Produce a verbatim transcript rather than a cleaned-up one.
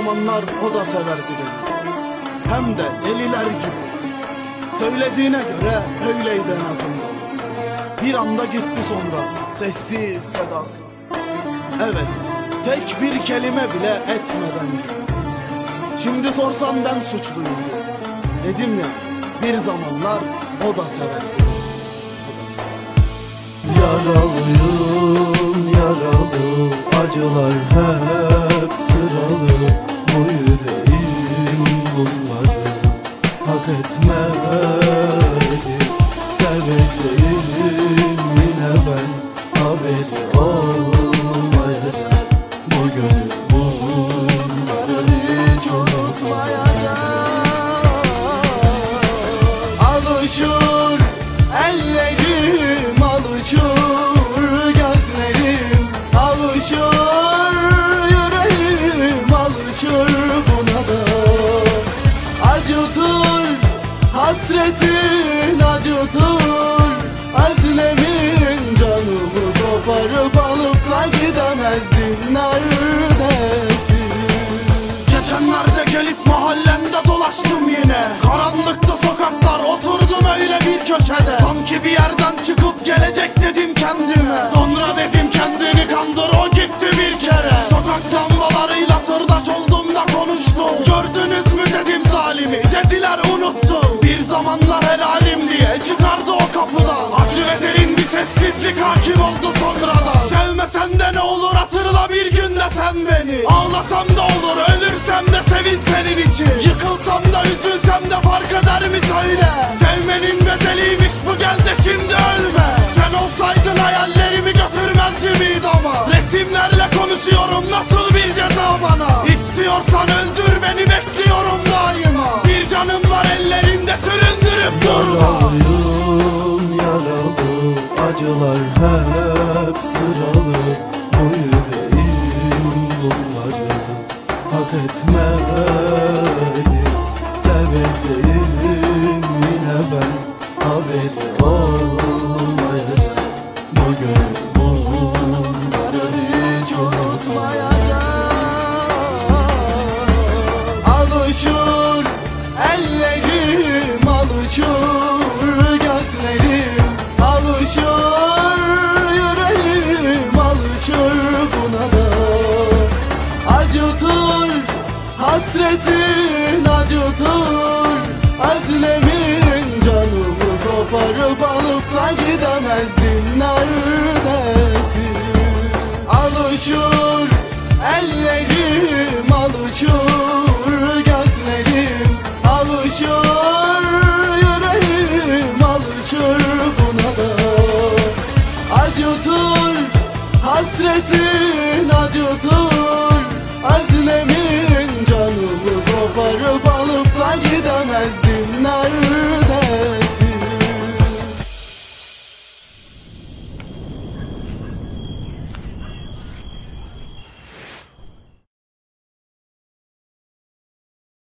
zamanlar o da severdi beni, hem de deliler gibi. Söylediğine göre öyleydi en azından. Bir anda gitti sonra, sessiz sedasız. Evet, tek bir kelime bile etmeden gitti. Şimdi sorsam ben suçluyum. Dedim ya, bir zamanlar o da severdi. Yaralıyım yaralı, acılar hep sıralı. Bu yüreğim bunları hak etmedi. Seveceğim yine ben, haberi olmayacak. Bu gönül bunları hiç unutmayacak. Alışır ellerim, alışır gözlerim, alışır yüreğim, alışır buna da. Acıtır hasretin, acıtır özlemin, canımı koparıp alıp da gidemezdin. Neredesin? Geçenlerde gelip mahallende dolaştım yine. Karanlıkta sokaklar, oturdum öyle bir köşede. Sanki bir yerden çıkıp gelecek dedim kendime. Sonra dedim kendini kandır, o gitti bir kere. Sokak lambalarıyla sırdaş oldum da konuştum. Gördünüz mü dedim zalimi, dediler unuttum. Bir zamanlar helalim diye çıkardı o kapıdan. Acı ve derin bir sessizlik hakim oldu sonradan. Sevmesen de ne olur, hatırla bir gün de sen beni. Ağlasam da olur, ölürsem de sevin senin için. Yıkılsam da üzülsem de fark eder mi söyle. Sevmenin bedeliymiş bu, gel de şimdi ölme. Sen olsaydın hayallerimi götürmezdim idama. Resimlerle konuşuyorum, nasıl bir ceza bana. İstiyorsan öldür beni, bekliyorum daima. Bir canım var ellerimde, süründürüp durma. Yaralıyım yaralı, acılar hep sıralı. Bu yüreğim bunları hak etmedi. Seveceğim yine ben, haberi olmayacak. Bu gönül bunları hiç unutmayacak. Alışır ellerim, alışır gözlerim, alışır yüreğim, alışır buna da. Acıtır hasretin, acıtır özlemin, canımı koparıp alıp da gidemezdin. Neredesin? Alışır ellerim, alışır gözlerim, alışır yüreğim, alışır buna da. Acıtır hasretin, acıtır özlemin, canımı koparıp